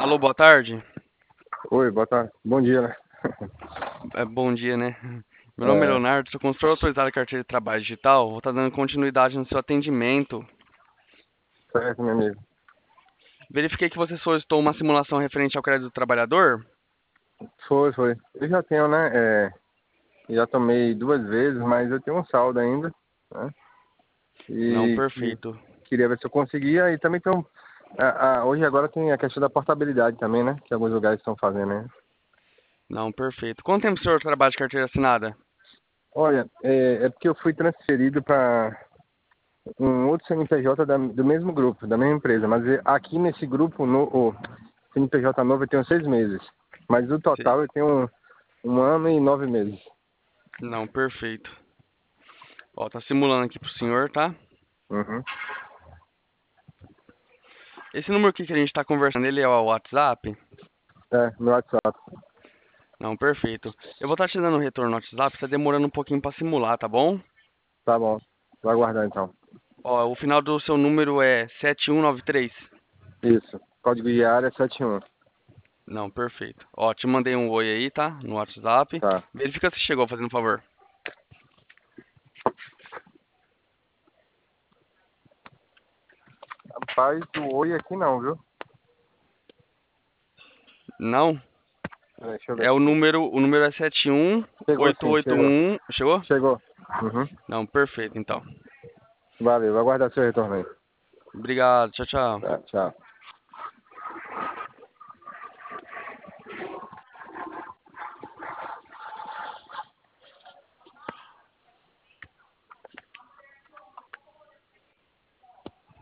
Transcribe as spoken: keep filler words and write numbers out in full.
Alô, boa tarde. Oi, boa tarde. Bom dia, né? É, bom dia, né? Meu nome é É, Leonardo, sou consultor autorizado da carteira de trabalho digital. Vou estar dando continuidade no seu atendimento. certo, meu amigo. Verifiquei que você solicitou uma simulação referente ao crédito do trabalhador. Foi, foi. Eu já tenho, né? É, já tomei duas vezes, mas eu tenho um saldo ainda, né? Não, E, e perfeito. queria ver se eu conseguia. E também tem um, a, a- hoje agora tem a questão da portabilidade também, né? Que alguns lugares estão fazendo, né? Não, perfeito. Quanto tempo o senhor trabalha de carteira assinada? Olha, é, é porque eu fui transferido para um outro C N P J da- do mesmo grupo, da mesma empresa. Mas é- aqui nesse grupo, no o C N P J novo, eu tenho seis meses. Mas no Se- total eu tenho um, um ano e nove meses. Não, perfeito. Ó, tá simulando aqui pro senhor, tá? Uhum. Esse número aqui que a gente tá conversando, ele é o WhatsApp? É, no WhatsApp. Não, perfeito. Eu vou estar te dando um retorno no WhatsApp, tá demorando um pouquinho pra simular, tá bom? Tá bom. Vou aguardar então. Ó, o final do seu número é sete um nove três. Isso. Código de área setenta e um. Não, perfeito. Ó, te mandei um oi aí, tá? No WhatsApp. Tá. Verifica se chegou, fazendo um favor. Rapaz, o oi aqui não, viu? Não? Peraí, deixa eu ver É o aqui. número, o número é sete um Chegou oito sim, oito chegou. um. Chegou? Chegou. Uhum. Não, perfeito, então. Valeu, vou aguardar seu retorno aí. Obrigado, tchau, tchau. Tá, tchau.